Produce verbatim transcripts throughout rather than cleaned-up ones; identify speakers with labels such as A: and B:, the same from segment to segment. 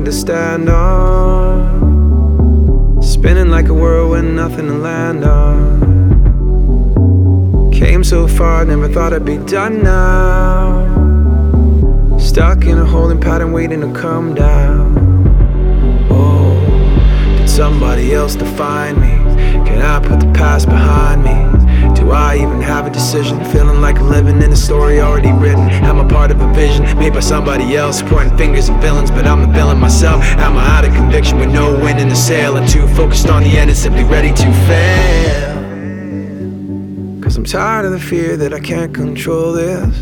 A: nothing to stand on, spinning like a whirlwind, nothing to land on. Came so far, never thought I'd be done now. Stuck in a holding pattern, waiting to come down. Oh, did somebody else define me? Can I put the past behind me? Do I even have a decision? Feeling like I'm living in a story already written. Am I part of a vision made by somebody else? Pointing fingers at villains, but I'm the villain myself. Am I out of conviction with no wind in the sail? And too focused on the end and simply ready to fail? Cause I'm tired of the fear that I can't control this.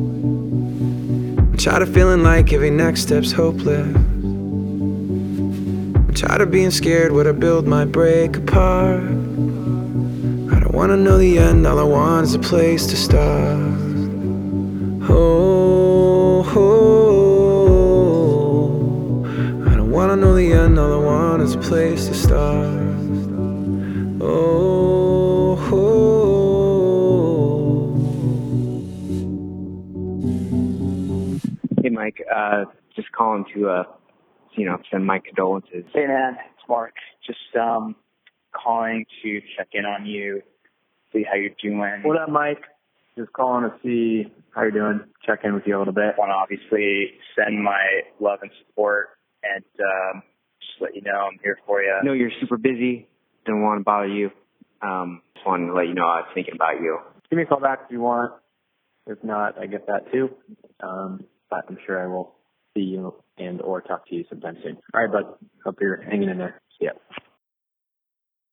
A: I'm tired of feeling like every next step's hopeless. I'm tired of being scared what I build might break apart. I don't wanna know the end, all I want is a place to start. Oh, oh, I don't wanna know the end, all I want is a place to start. Oh, oh.
B: Hey Mike, uh, just calling to, uh, you know, send my condolences.
C: Hey man, it's Mark. Just um, calling to check in on you, see how you're doing.
D: What up, Mike? Just calling to see how you're doing, check in with you a little bit.
C: I want to obviously send my love and support and um, just let you know I'm here for you.
B: I know you're super busy, didn't want to bother you. Um, just wanted to let you know I was thinking about you.
D: Give me a call back if you want. If not, I get that too. Um, but I'm sure I will see you and or talk to you sometime soon. All right, bud. Hope you're hanging in there. See ya.